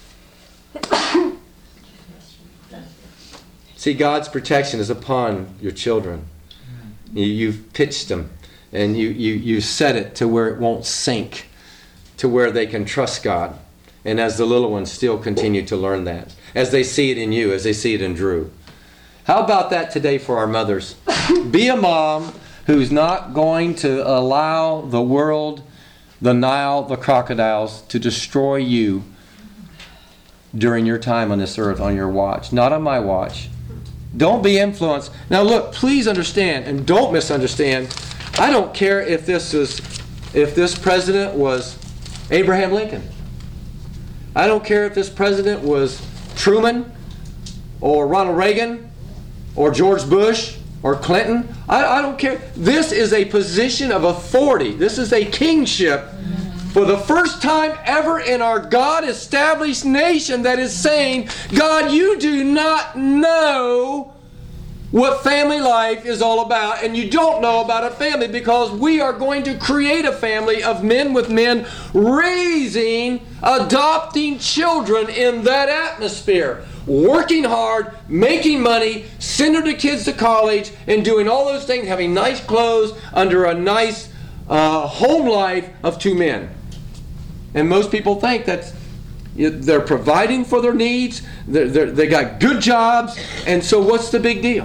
See, God's protection is upon your children. You, you've pitched them. And you, you, you set it to where it won't sink, to where they can trust God. And as the little ones still continue to learn that, as they see it in you, as they see it in Drew. How about that today for our mothers? Be a mom who's not going to allow the world, the Nile, the crocodiles to destroy you during your time on this earth, on your watch. Not on my watch. Don't be influenced. Now look, please understand, and don't misunderstand. I don't care if this is, if this president was Abraham Lincoln. I don't care if this president was Truman or Ronald Reagan or George Bush or Clinton. I, I don't care. This is a position of authority. This is a kingship for the first time ever in our God-established nation that is saying, God, you do not know what family life is all about, and you don't know about a family, because we are going to create a family of men with men, raising, adopting children in that atmosphere, working hard, making money, sending the kids to college, and doing all those things, having nice clothes under a nice uh, home life of two men. And most people think that they're providing for their needs, they're, they're, they got good jobs, and so what's the big deal?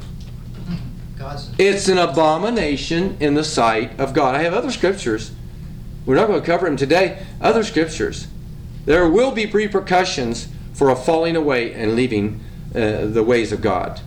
It's an abomination in the sight of God. I have other scriptures. We're not going to cover them today. Other scriptures. There will be repercussions for a falling away and leaving uh, the ways of God.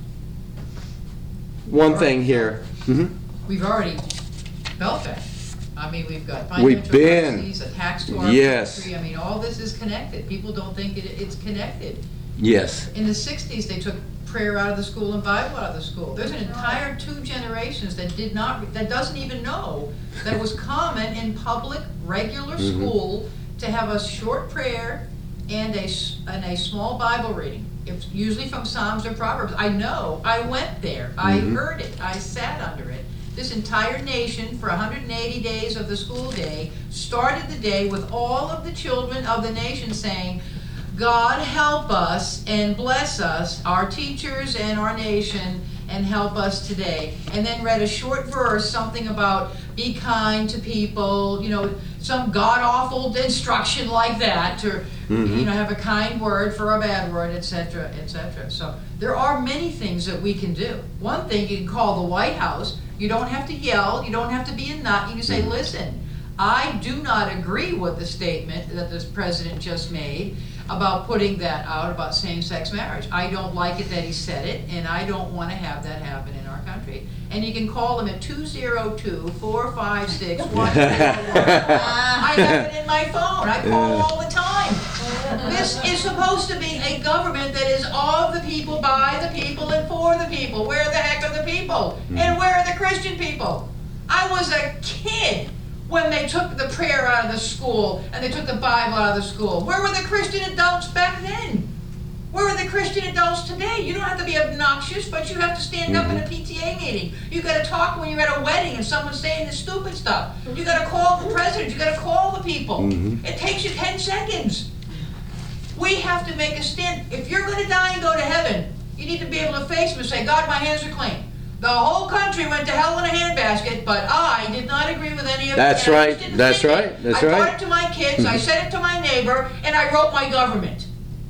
One thing here. Mm-hmm. We've already felt that. I mean, we've got We've financial been. crises, attacks to our Yes. country. I mean, all this is connected. People don't think it, it's connected. Yes. In the sixties, they took prayer out of the school and Bible out of the school. There's an entire two generations that did not, that doesn't even know that it was common in public, regular Mm-hmm. school to have a short prayer and a, s- and a small Bible reading. It's usually from Psalms or Proverbs. I know, I went there, I Mhm. heard it, I sat under it. This entire nation, for one hundred eighty days of the school day, started the day with all of the children of the nation saying, God help us and bless us, our teachers and our nation, and help us today. And then read a short verse, something about be kind to people, you know, some god-awful instruction like that, to, Mhm. you know, have a kind word for a bad word, et cetera, et cetera. So there are many things that we can do. One thing, you can call the White House. You don't have to yell. You don't have to be a nut. You can say, listen, I do not agree with the statement that this president just made about putting that out about same-sex marriage. I don't like it that he said it, and I don't want to have that happen in our country. And you can call them at two zero two, four five six, one zero one. I have it in my phone. I call all the time. This is supposed to be a government that is of the people, by the people, and for the people. Where the heck are the people? And where are the Christian people? I was a kid when they took the prayer out of the school and they took the Bible out of the school. Where were the Christian adults back then? Where are the Christian adults today? You don't have to be obnoxious, but you have to stand up in a P T A meeting. You got to talk when you're at a wedding and someone's saying this stupid stuff. You got to call the president. You got to call the people. Mhm. It takes you ten seconds. We have to make a stand. If you're going to die and go to heaven, you need to be able to face him and say, God, my hands are clean. The whole country went to hell in a handbasket, but I did not agree with any of it. That's and I right. just didn't That's think it. right. That's I right. taught it to my kids, I said it to my neighbor, and I wrote my government.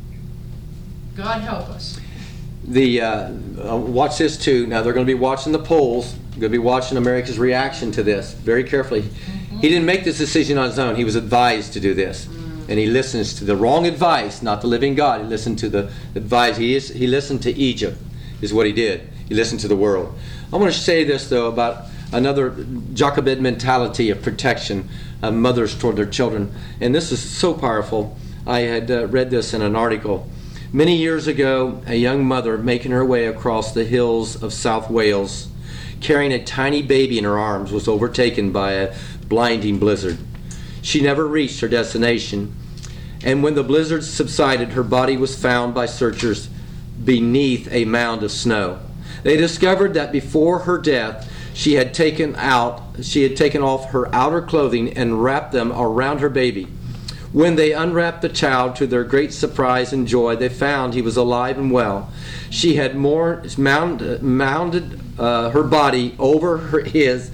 God help us. The uh, uh, watch this too. Now they're going to be watching the polls. They're going to be watching America's reaction to this very carefully. Mm-hmm. He didn't make this decision on his own. He was advised to do this, mm-hmm. and he listens to the wrong advice, not the living God. He listened to the advice. He is, he listened to Egypt, is what he did. He listened to the world. I want to say this though about another Jacobite mentality of protection of mothers toward their children, and this is so powerful. I had uh, read this in an article. Many years ago, a young mother making her way across the hills of South Wales, carrying a tiny baby in her arms, was overtaken by a blinding blizzard. She never reached her destination, and when the blizzard subsided, her body was found by searchers beneath a mound of snow. They discovered that before her death, she had taken out, she had taken off her outer clothing and wrapped them around her baby. When they unwrapped the child, to their great surprise and joy, they found he was alive and well. She had more mound, mounded uh, her body over her, his,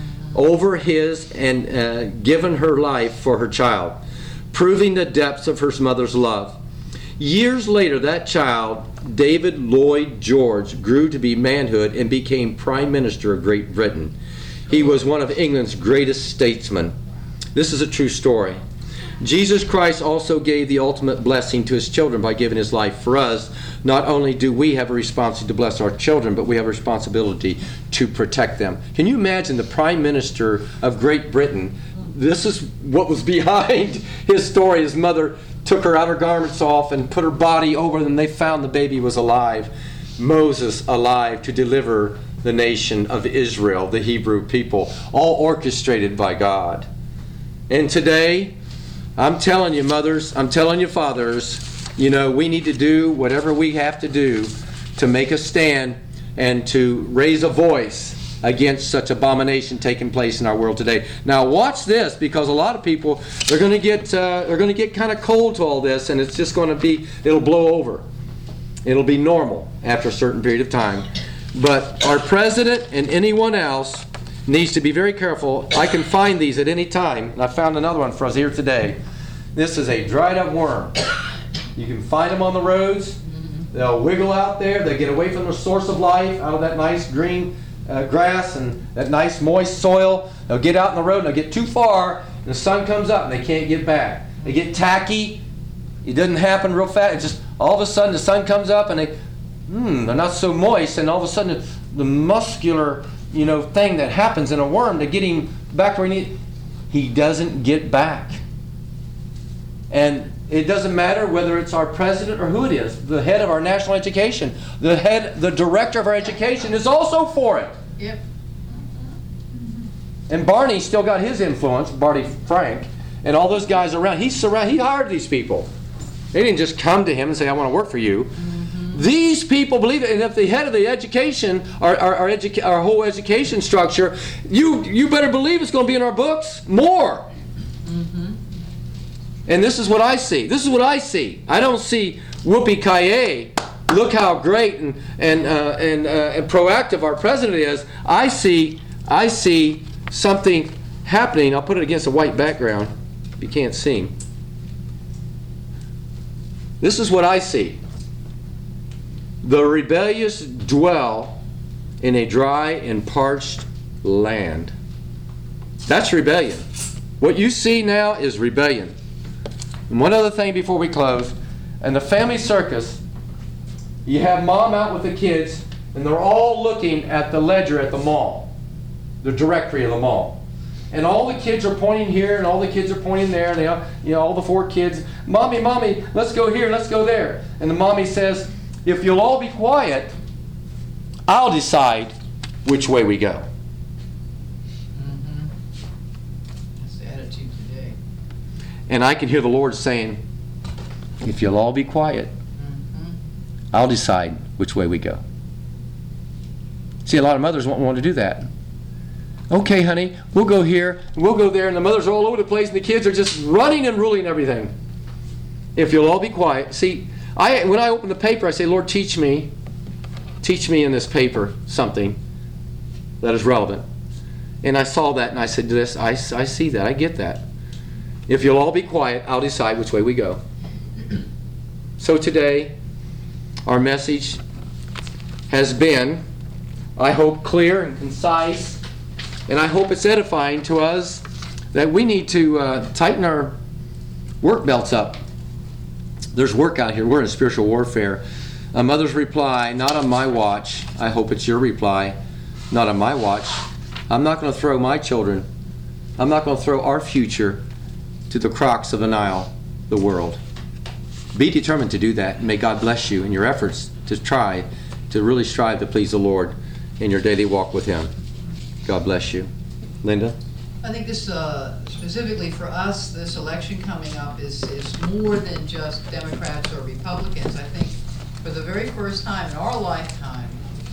over his, and uh, given her life for her child, proving the depths of her mother's love. Years later, that child, David Lloyd George, grew to be manhood and became Prime Minister of Great Britain. He was one of England's greatest statesmen. This is a true story. Jesus Christ also gave the ultimate blessing to his children by giving his life for us. Not only do we have a responsibility to bless our children, but we have a responsibility to protect them. Can you imagine the Prime Minister of Great Britain? This is what was behind his story. His mother took her outer garments off and put her body over them. They found the baby was alive. Moses alive to deliver the nation of Israel, the Hebrew people, all orchestrated by God. And today, I'm telling you, mothers, I'm telling you, fathers, you know, we need to do whatever we have to do to make a stand and to raise a voice against such abomination taking place in our world today. Now, watch this, because a lot of people, they're going to get uh, they're going to get kind of cold to all this, and it's just going to be, it'll blow over. It'll be normal after a certain period of time. But our president and anyone else needs to be very careful. I can find these at any time, and I found another one for us here today. This is a dried up worm. You can find them on the roads. They'll wiggle out there. They get away from the source of life, out of that nice green uh, grass and that nice moist soil. They'll get out in the road and they'll get too far, and the sun comes up and they can't get back. They get tacky. It doesn't happen real fast. It's just all of a sudden the sun comes up and they, hmm, they're not so moist, and all of a sudden the muscular, you know, thing that happens in a worm to get him back where he needs, he doesn't get back. And it doesn't matter whether it's our president or who it is, the head of our national education, the head, the director of our education is also for it. Yep. And Barney still got his influence, Barney Frank, and all those guys around. He surround, he hired these people. They didn't just come to him and say, I want to work for you. Mm-hmm. These people believe it. And if the head of the education, our, our, our, educa- our whole education structure, you, you better believe it's going to be in our books more. Mm-hmm. And this is what I see. This is what I see. I don't see whoopee-ki-yay. Look how great and and uh, and, uh, and proactive our president is. I see I see something happening. I'll put it against a white background if you can't see him. This is what I see. The rebellious dwell in a dry and parched land. That's rebellion. What you see now is rebellion. And one other thing before we close. In the family circus, you have mom out with the kids, and they're all looking at the ledger at the mall, the directory of the mall. And all the kids are pointing here, and all the kids are pointing there, and they, you know, all the four kids, Mommy, Mommy, let's go here, let's go there. And the mommy says, if you'll all be quiet, I'll decide which way we go. Mm-hmm. That's the attitude today. And I can hear the Lord saying, if you'll all be quiet, Mm-hmm. I'll decide which way we go. See, a lot of mothers won't want to do that. Okay, honey, we'll go here, we'll go there, and the mothers are all over the place, and the kids are just running and ruling everything. If you'll all be quiet. See, I when I open the paper, I say, Lord, teach me. Teach me in this paper something that is relevant. And I saw that and I said, this, I, I see that. I get that. If you'll all be quiet, I'll decide which way we go. So today, our message has been, I hope, clear and concise, and I hope it's edifying to us that we need to uh, tighten our work belts up. There's work out here. We're in spiritual warfare. A mother's reply, not on my watch. I hope it's your reply, not on my watch. I'm not going to throw my children, I'm not going to throw our future to the crocs of the Nile, the world. Be determined to do that, and may God bless you in your efforts to try to really strive to please the Lord in your daily walk with Him. God bless you. Linda? I think this, uh, specifically for us, this election coming up is, is more than just Democrats or Republicans. I think for the very first time in our lifetime,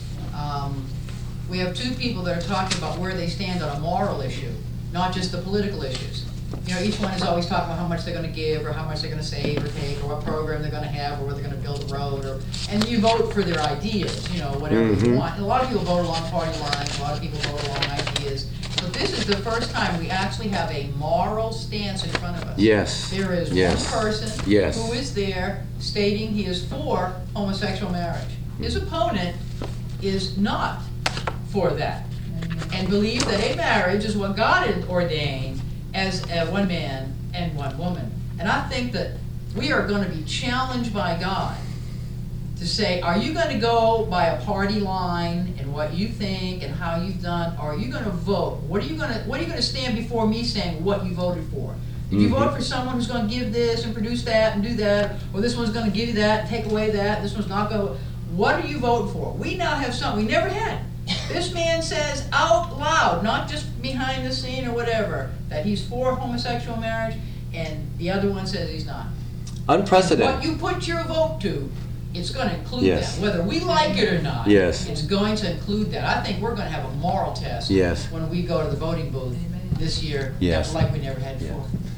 um, we have two people that are talking about where they stand on a moral issue, not just the political issues. You know, each one is always talking about how much they're going to give, or how much they're going to save or take, or what program they're going to have, or where they're going to build a road, or and you vote for their ideas, you know, whatever Mm-hmm. you want. And a lot of people vote along party lines, a lot of people vote along ideas. But this is the first time we actually have a moral stance in front of us. Yes. There is Yes. one person Yes. who is there stating he is for homosexual marriage. His opponent is not for that, and believes that a marriage is what God had ordained as uh, one man and one woman. And I think that we are going to be challenged by God to say, are you going to go by a party line and what you think and how you've done, or are you going to vote? What are you going to What are you going to stand before me saying what you voted for? Did you Mhm. vote for someone who's going to give this and produce that and do that, or this one's going to give you that and take away that, this one's not going to? What are you voting for? We now have something we never had. This man says out loud, not just behind the scene or whatever, that he's for homosexual marriage, and the other one says he's not. Unprecedented. What you put your vote to, it's going to include Yes. that, whether we like it or not. Yes. It's going to include that. I think we're going to have a moral test Yes. when we go to the voting booth this year, Yes. like we never had Yeah. before.